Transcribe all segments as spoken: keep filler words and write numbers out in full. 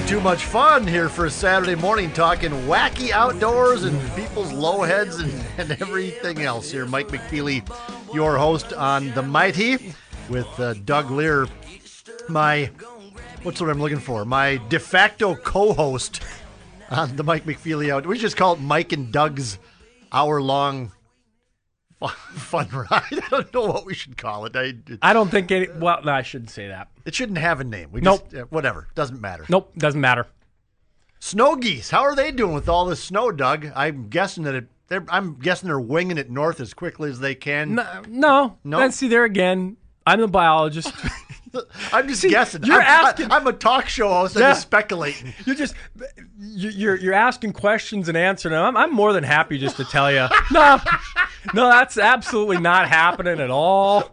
too much fun here for a Saturday morning, talking wacky outdoors and people's low heads and, and everything else here. Mike McFeely, your host on The Mighty, with uh, Doug Lear, my, what's what I'm looking for? My de facto co-host on the Mike McFeely Out. We just call it Mike and Doug's hour-long fun, fun ride. I don't know what we should call it. I, it, I don't think any, well, no, I shouldn't say that. It shouldn't have a name. We nope. Just, uh, whatever. Doesn't matter. Nope. Doesn't matter. Snow geese. How are they doing with all this snow, Doug? I'm guessing that it, they're, I'm guessing they're winging it north as quickly as they can. No. No. no? Let's see there again. I'm the biologist. I'm just See, guessing. You're I'm, asking. I, I'm a talk show host. I'm Yeah. just speculating. You're just you're you're asking questions and answering them. I'm, I'm more than happy just to tell you. No, no, that's absolutely not happening at all.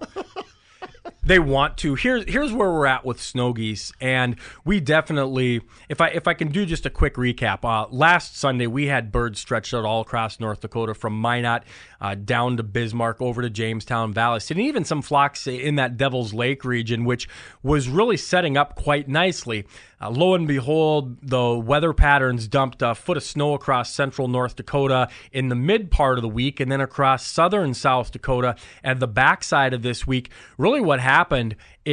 They want to. Here's here's where we're at with snow geese, and we definitely, if I if I can do just a quick recap. Uh, last Sunday we had birds stretched out all across North Dakota, from Minot uh, down to Bismarck, over to Jamestown, Valley City, and even some flocks in that Devil's Lake region, which was really setting up quite nicely. Uh, lo and behold, the weather patterns dumped a foot of snow across central North Dakota in the mid part of the week, and then across southern South Dakota at the backside of this week. Really what happened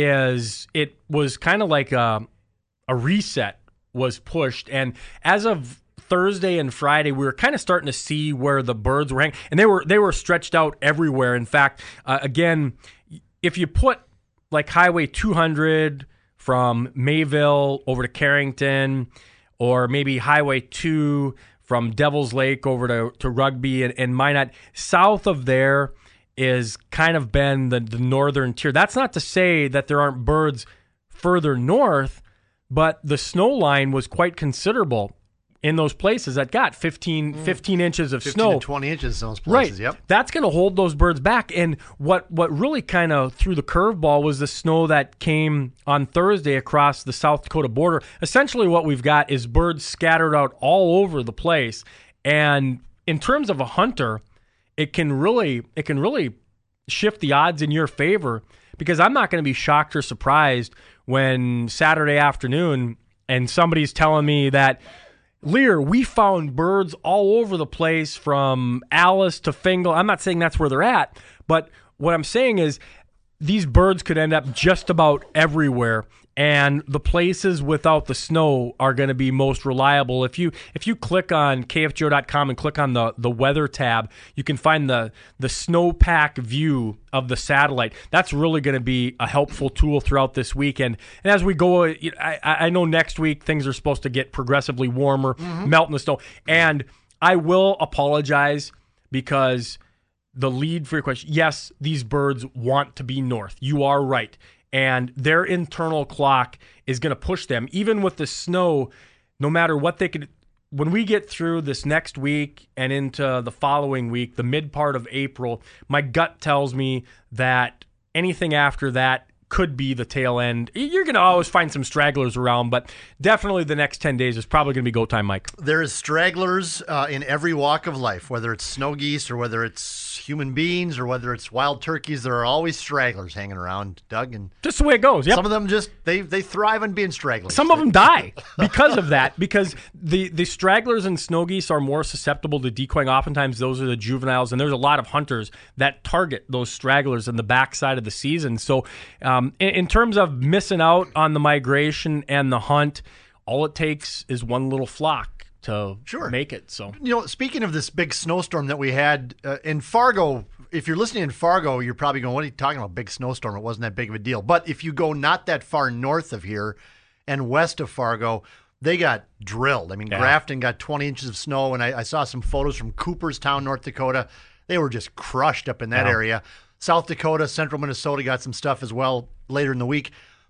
is it was kind of like a, a reset was pushed, and as of Thursday and Friday, we were kind of starting to see where the birds were hanging, and they were they were stretched out everywhere. In fact, uh, again, if you put like Highway two hundred from Mayville over to Carrington, or maybe Highway two from Devil's Lake over to, to Rugby and, and Minot, south of there is kind of been the, the northern tier. That's not to say that there aren't birds further north, but the snow line was quite considerable in those places that got fifteen, fifteen inches of fifteen snow. to twenty inches in those places, Right. yep. That's going to hold those birds back. And what, what really kind of threw the curveball was the snow that came on Thursday across the South Dakota border. Essentially what we've got is birds scattered out all over the place. And in terms of a hunter, it can really it can really shift the odds in your favor, because I'm not going to be shocked or surprised when Saturday afternoon and somebody's telling me that, Lear, we found birds all over the place from Alice to Fingal. I'm not saying that's where they're at, but what I'm saying is these birds could end up just about everywhere, and the places without the snow are going to be most reliable. If you if you click on K F G O dot com and click on the, the weather tab, you can find the, the snowpack view of the satellite. That's really going to be a helpful tool throughout this weekend. And as we go, I, I know next week things are supposed to get progressively warmer, mm-hmm. melt in the snow. And I will apologize, because the lead for your question, yes, these birds want to be north. You are right. And their internal clock is going to push them, even with the snow, no matter what they could. When we get through this next week and into the following week, the mid part of April, my gut tells me that anything after that could be the tail end. You're going to always find some stragglers around, but definitely the next ten days is probably going to be go time, Mike. There is stragglers uh, in every walk of life, whether it's snow geese or whether it's human beings or whether it's wild turkeys. There are always stragglers hanging around, Doug. And just the way it goes. Yep. Some of them just, they, they thrive on being stragglers. Some of them die because of that, because the, the stragglers and snow geese are more susceptible to decoying. Oftentimes those are the juveniles, and there's a lot of hunters that target those stragglers in the backside of the season. So um, in, in terms of missing out on the migration and the hunt, all it takes is one little flock to sure. make it. So, you know, speaking of this big snowstorm that we had uh, in Fargo, if you're listening in Fargo, you're probably going, what are you talking about, big snowstorm? It wasn't that big of a deal. But if you go not that far north of here and west of Fargo, they got drilled. I mean, yeah. Grafton got twenty inches of snow, and I, I saw some photos from Cooperstown, North Dakota. They were just crushed up in that yeah. area. South Dakota, central Minnesota got some stuff as well later in the week.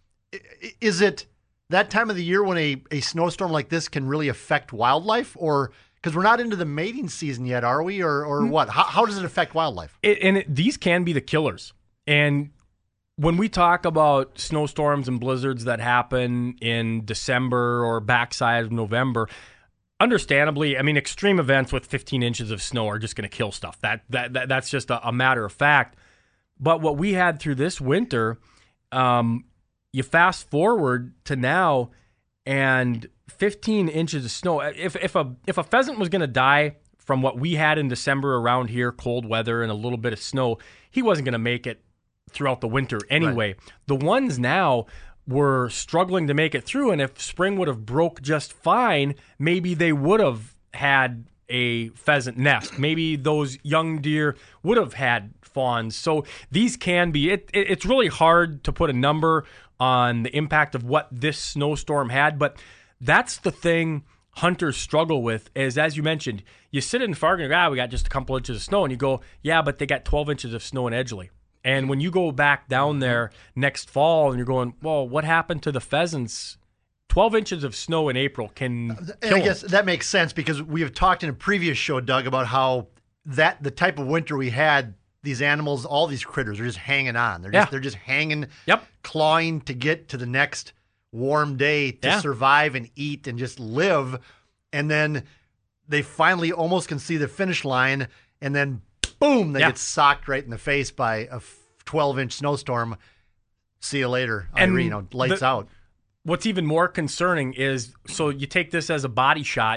Is it that time of the year when a, a snowstorm like this can really affect wildlife? Or because we're not into the mating season yet, are we? Or or what? How, how does it affect wildlife? It, and it, these can be the killers. And when we talk about snowstorms and blizzards that happen in December or backside of November, understandably, I mean, extreme events with fifteen inches of snow are just going to kill stuff. That that, that That's just a, a matter of fact. But what we had through this winter, um, you fast forward to now, and fifteen inches of snow. If if a if a pheasant was going to die from what we had in December around here, cold weather and a little bit of snow, he wasn't going to make it throughout the winter anyway. Right. The ones now were struggling to make it through, and if spring would have broke just fine, maybe they would have had a pheasant nest. Maybe those young deer would have had fawns. So these can be, it, it, it's really hard to put a number on the impact of what this snowstorm had, but that's the thing hunters struggle with is, as you mentioned, you sit in Fargo and go, ah, we got just a couple inches of snow, and you go, yeah, but they got twelve inches of snow in Edgeley. And when you go back down there next fall and you're going, well, what happened to the pheasants? twelve inches of snow in April can kill And I guess them. That makes sense because we have talked in a previous show, Doug, about how that the type of winter we had, these animals, all these critters are just hanging on. They're just, yeah. they're just hanging, yep. clawing to get to the next warm day to yeah. survive and eat and just live. And then they finally almost can see the finish line, and then boom, they yeah. get socked right in the face by a twelve-inch snowstorm. See you later. And Irene, you know, lights the, out. What's even more concerning is, so you take this as a body shot,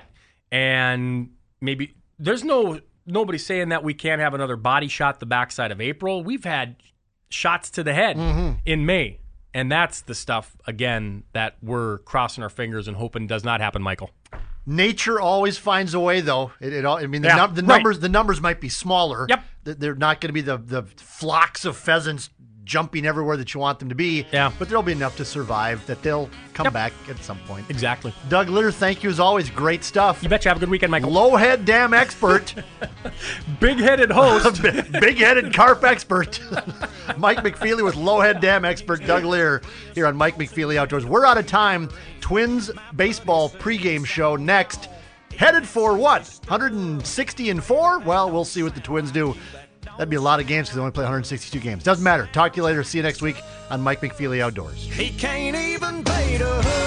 and maybe there's no nobody saying that we can't have another body shot the backside of April. We've had shots to the head mm-hmm. in May, and that's the stuff, again, that we're crossing our fingers and hoping does not happen, Michael. Nature always finds a way, though. It, it all, I mean, the, yeah, num- the right. numbers the numbers might be smaller. Yep. They're not going to be the, the flocks of pheasants jumping everywhere that you want them to be. Yeah. But there'll be enough to survive that they'll come yep. back at some point. Exactly. Doug Litter, thank you as always. Great stuff. You betcha. Have a good weekend, Michael. Low-head dam expert. Big-headed host. Big-headed carp expert. Mike McFeely with low-head dam expert Doug Lear here on Mike McFeely Outdoors. We're out of time. Twins baseball pregame show next. Headed for what? one sixty and four? Well, we'll see what the Twins do. That'd be a lot of games because they only play one sixty-two games. Doesn't matter. Talk to you later. See you next week on Mike McFeely Outdoors. He can't even pay to